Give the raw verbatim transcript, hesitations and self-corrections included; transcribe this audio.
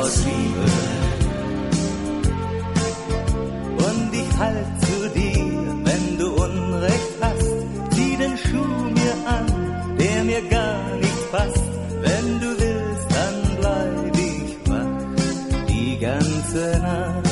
aus Liebe. Und ich halt zu dir, wenn du Unrecht hast. Zieh den Schuh mir an, der mir gar nicht passt. Wenn du willst, dann bleib ich wach die ganze Nacht.